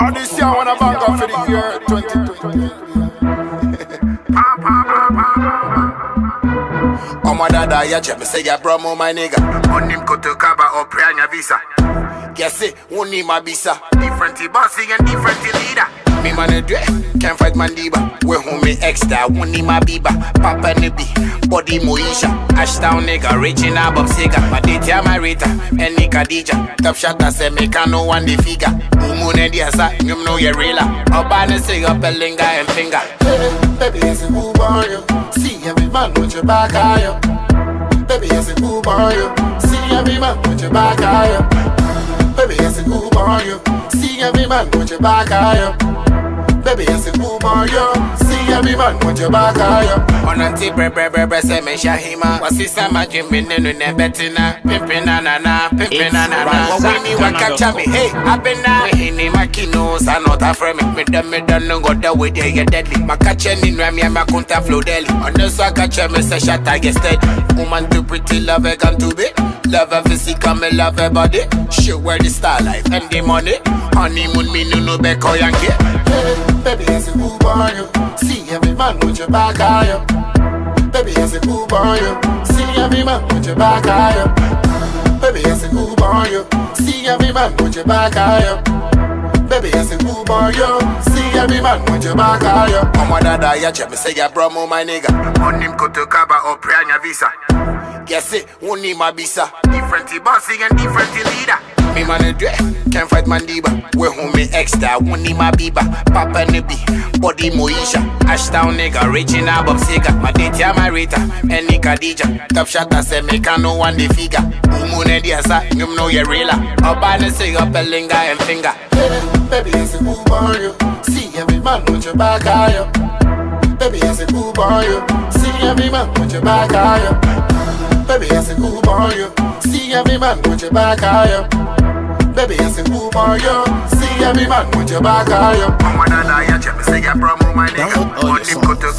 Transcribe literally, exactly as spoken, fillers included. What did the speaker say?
All this year I wanna bank up for the year twenty twenty. Oh my dada, ya check me say ya promo my nigga. On him go to Kaba or Prianya visa. Guess it, won't need my visa. Different bossy and different leader. Me man a dread, can't fight Mandiba. We home me extra, won't need my biba. Papa Nibi, body Moisha. Ashtown nigga, reaching above Sega. My data, my Rita, and Nikadija. Top shot, I say, make no one the figure. Umun and Diasa, you know you're real. Obana say up a linga and finger. Hey, baby, it's a move on you. See every man with your back higher. Baby, it's a move on you. See every man with your back higher. Baby, it's a move on you. See every man with your back higher. Baby, it's a move on you. See every man with your back higher. On anti bre bre bre bre se me shahima. Wasi sama jimmy nenu ne betina. Pimpin na na na, pimpin na na na. When me wa capture me, hey, I been na. Me hini makino, sa not a frame. Me dem me dem no go the way they get deadly. Ma catch ni rami ma kunta flow deli. On the so catch me say shot I get steady. Woman too pretty, love her come to be. Love her physical, me love her body. She wear the star life and the money. Honeymoon me no no back or yankee. Hey, baby, it's a move on you. See every man with your back higher. Baby, it's a move on you. See every man with your back higher. Baby, it's a move on you. See every man with your back higher. Baby, it's a move on you. See every man with your back higher. Oh my dada, ya check me say ya promo my nigga. On him go to Kaba or Prianya visa. Guess it, won't need my visa. Different bossy and different leader. Me man a dread, can't fight Mandiba. We home me extra, won't need my biba. Papa Nibi, body Moisha. Ashtown nigga, reaching above Sega. My data, my Rita, and Nikadija. Top shot, I say, make no one the figure. Umun and Diasa, you know you're real. Obana say up a linga and finger. Hey, baby, it's a move on you. See every man with your back higher. Baby, it's a move on you. See every man with your back higher. Baby, it's a move on you. See every man with your back higher. Baby, it's a move on you. See every man with your back higher. Oh my dada, ya check me say ya promo my nigga. On him go to